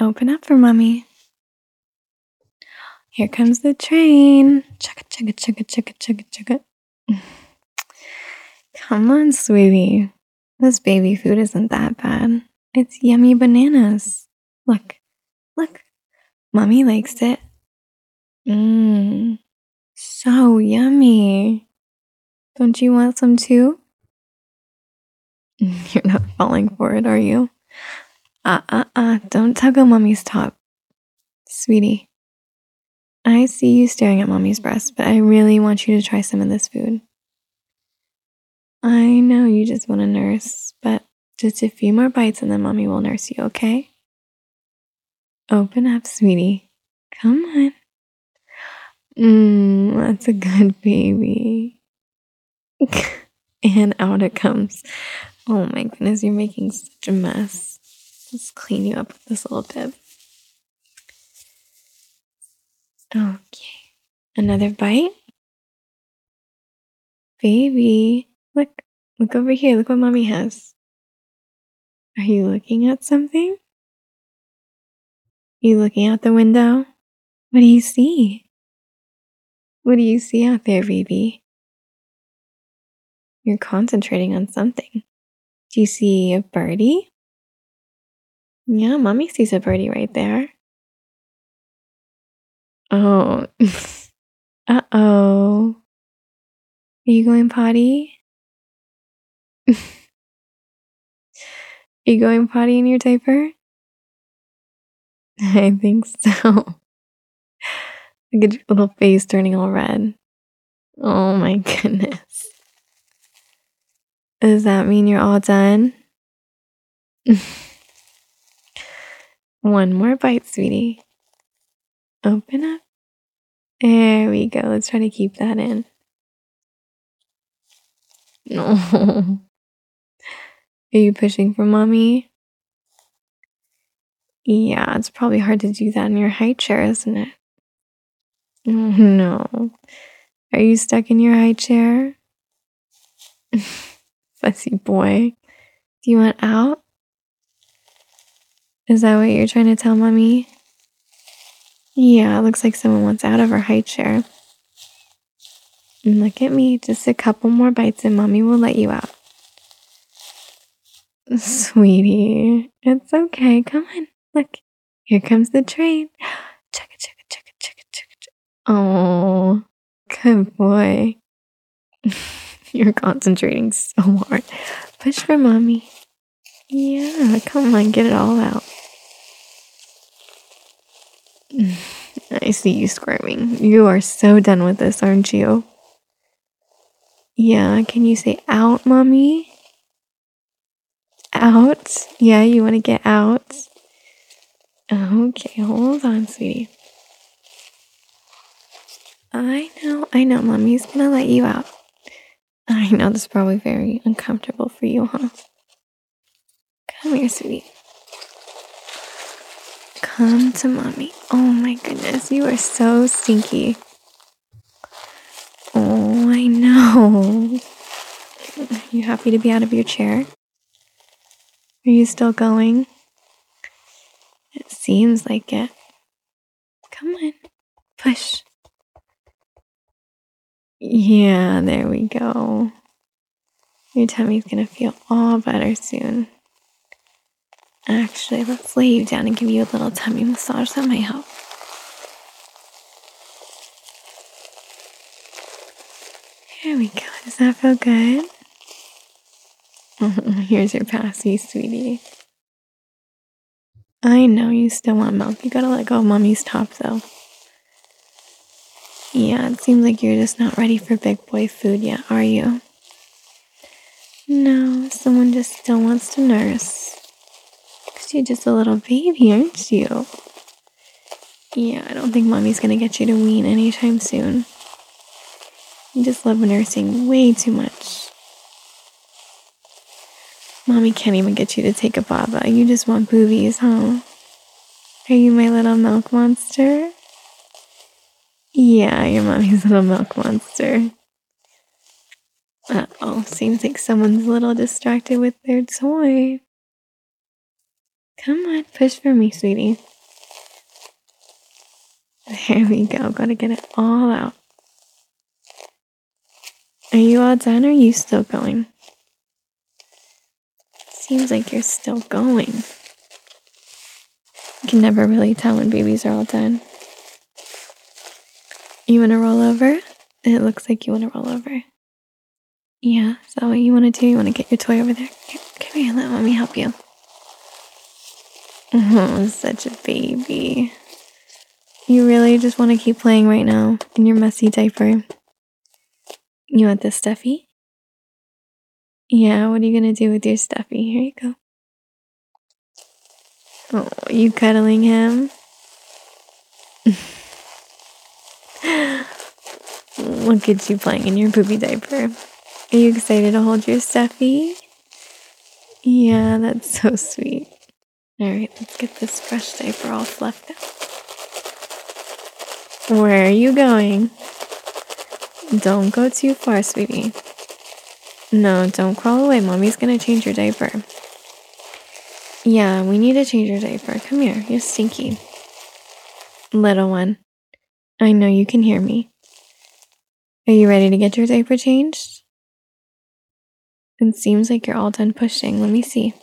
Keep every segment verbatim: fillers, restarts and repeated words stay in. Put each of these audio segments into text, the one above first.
Open up for mommy. Here comes the train. Chugga, chugga, chugga, chugga, chugga, chugga. Come on, sweetie. This baby food isn't that bad. It's yummy bananas. Look, look. Mommy likes it. Mmm, so yummy. Don't you want some too? You're not falling for it, are you? Uh-uh-uh, don't tug on mommy's top. Sweetie, I see you staring at mommy's breast, but I really want you to try some of this food. I know you just want to nurse, but just a few more bites and then mommy will nurse you, okay? Open up, sweetie. Come on. Mmm, that's a good baby. And out it comes. Oh my goodness, you're making such a mess. Let's clean you up with this little bib. Okay. Another bite? Baby, look. Look over here. Look what mommy has. Are you looking at something? You looking out the window? What do you see? What do you see out there, baby? You're concentrating on something. Do you see a birdie? Yeah, mommy sees a birdie right there. Oh. Uh-oh. Are you going potty? Are you going potty in your diaper? I think so. Look at your little face turning all red. Oh my goodness. Does that mean you're all done? One more bite, sweetie. Open up. There we go. Let's try to keep that in. No. Are you pushing for mommy? Yeah, it's probably hard to do that in your high chair, isn't it? Oh, no. Are you stuck in your high chair? Fussy boy. Do you want out? Is that what you're trying to tell mommy? Yeah, it looks like someone wants out of her high chair. And look at me. Just a couple more bites and mommy will let you out. Sweetie, it's okay. Come on. Look, here comes the train. Chugga, chugga, chugga, chugga, chugga, chugga. Oh, good boy. You're concentrating so hard. Push for mommy. Yeah, come on, get it all out. I see you squirming. You are so done with this, aren't you? Yeah, can you say out, mommy? Out? Yeah, you want to get out? Okay, hold on, sweetie. I know, I know, mommy's gonna let you out. I know this is probably very uncomfortable for you, huh? Come here, sweetie. Come to mommy. Oh my goodness, you are so stinky. Oh, I know. Are you happy to be out of your chair? Are you still going? It seems like it. Come on. Push. Yeah, there we go. Your tummy's gonna feel all better soon. Actually, let's lay you down and give you a little tummy massage. That might help. There we go. Does that feel good? Here's your passy, sweetie. I know you still want milk. You gotta let go of mommy's top, though. Yeah, it seems like you're just not ready for big boy food yet, are you? No, someone just still wants to nurse. Because you're just a little baby, aren't you? Yeah, I don't think mommy's gonna get you to wean anytime soon. You just love nursing way too much. Mommy can't even get you to take a baba. You just want boobies, huh? Are you my little milk monster? Yeah, you're mommy's little milk monster. Uh-oh, seems like someone's a little distracted with their toy. Come on, push for me, sweetie. There we go. Gotta get it all out. Are you all done or are you still going? Seems like you're still going. You can never really tell when babies are all done. You want to roll over? It looks like you want to roll over. Yeah, is that what you want to do? You want to get your toy over there? Here, come here, let mommy help you. Oh, such a baby. You really just want to keep playing right now in your messy diaper? You want this stuffy? Yeah, what are you going to do with your stuffy? Here you go. Oh, you cuddling him? Look at you playing in your poopy diaper. Are you excited to hold your stuffy? Yeah, that's so sweet. Alright, let's get this fresh diaper all fluffed out. Where are you going? Don't go too far, sweetie. No, don't crawl away. Mommy's gonna change your diaper. Yeah, we need to change your diaper. Come here, you're stinky. Little one, I know you can hear me. Are you ready to get your diaper changed? It seems like you're all done pushing. Let me see.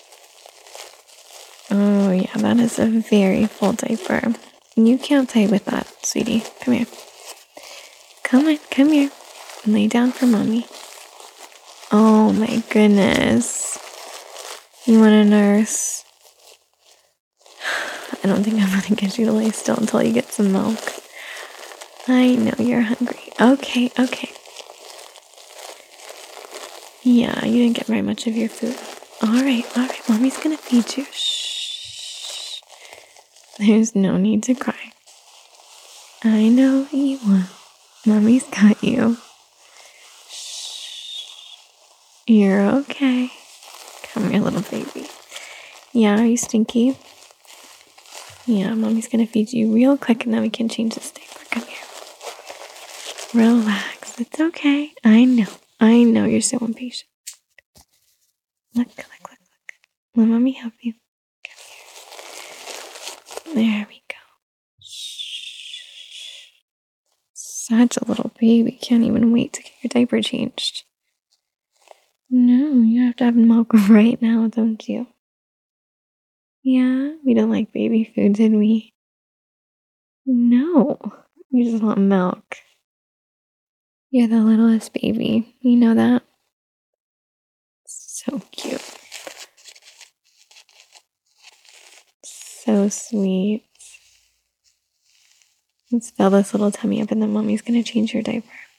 Oh, yeah, that is a very full diaper. You can't play with that, sweetie. Come here. Come on, come here. Lay down for mommy. Oh, my goodness. You want a nurse? I don't think I'm going to get you to lay still until you get some milk. I know you're hungry. Okay, okay. Yeah, you didn't get very much of your food. All right, all right. Mommy's going to feed you. Shh. There's no need to cry. I know you will. Mommy's got you. Shh. You're okay. Come here, little baby. Yeah, are you stinky? Yeah, mommy's gonna feed you real quick and then we can change this diaper. Come here. Relax. It's okay. I know. I know you're so impatient. Look, look, look, look. Let mommy help you. Come here. There we go. Shh. Such a little baby. Can't even wait to get your diaper changed. No, you have to have milk right now, don't you? Yeah, we don't like baby food, did we? No, you just want milk. You're the littlest baby. You know that? So cute. So sweet. Let's fill this little tummy up and then mommy's gonna change your diaper.